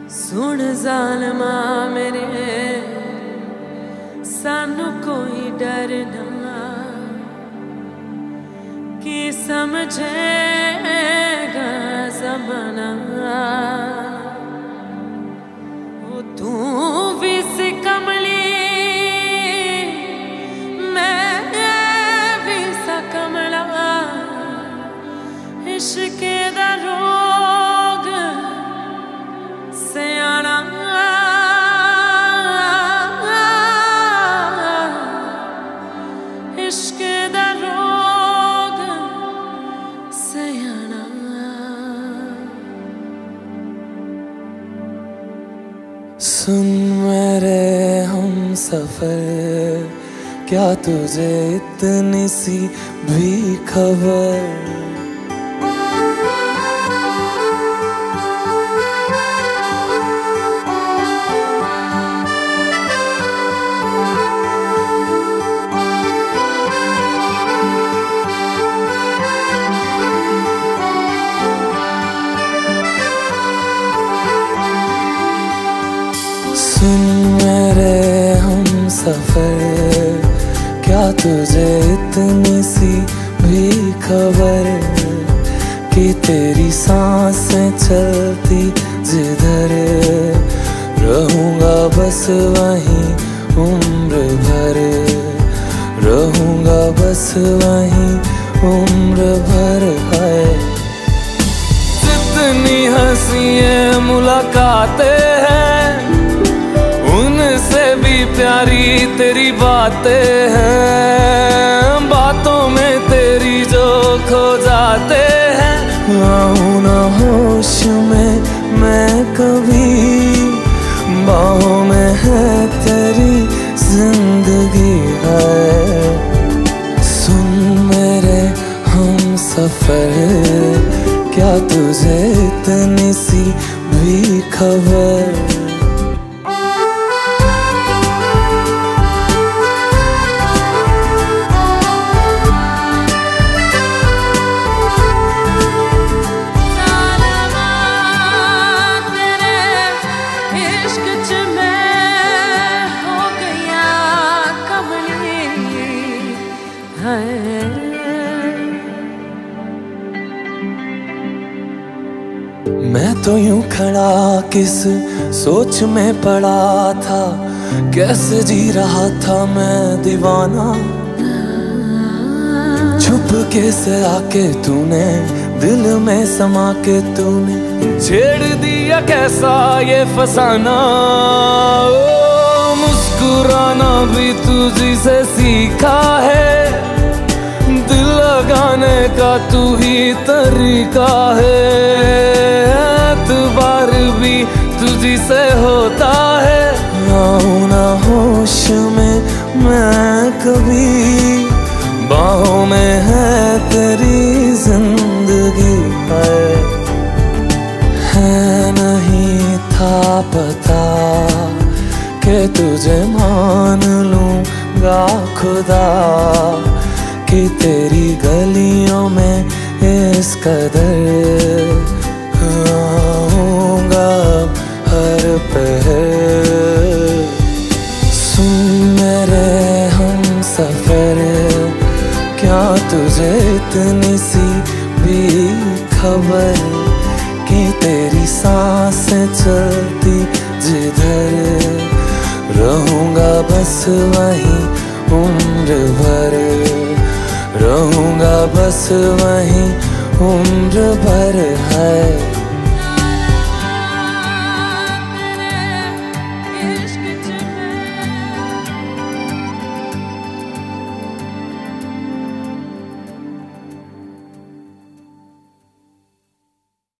सुन ज़ालिमा मेरे सानू कोई डर ना कि समझेगा ज़माना। तू भी सी कमली मैं भी सा कमला, इश्क दा रोग सयाना इश्क दा रोग सयाना। सुन मेरे हम सफर, क्या तुझे इतनी सी भी खबर? सुन मेरे हम सफर, क्या तुझे इतनी सी भी खबर कि तेरी सांसें चलती जिधर रहूंगा बस वहीं उम्र भर, रहूंगा बस वहीं उम्र भर। है जितनी हंसियां मुलाकातें हैं, उनसे भी प्यारी तेरी बातें हैं। बातों में तेरी जो खो जाते हैं, आऊं ना होश में मैं कभी, बाहों में है तेरी जिंदगी है। सुन मेरे हम सफर, क्या तुझे इतनी सी भी खबर? मैं तो यूं खड़ा किस सोच में पड़ा था, कैसे जी रहा था मैं दीवाना। छुप के से आके तूने दिल में समा के तूने छेड़ दिया कैसा ये फसाना। ओ मुस्कुराना भी तुझी से सीखा है, दिल लगाने का तू ही तरीका है। एतबार भी तुझी से होता है, आऊं ना होश में मैं कभी, बाहों में है तेरी जिंदगी है नहीं था पता कि तुझे मान लूंगा खुदा, कि तेरी गलियों में इस कदर आऊंगा हर पहर। सुन मेरे हम सफर, क्या तुझे इतनी सी भी खबर कि तेरी सांसें चलती जिधर रहूंगा बस वहीं उम्र भर, रहूंगा बस वहीं उम्र भर। है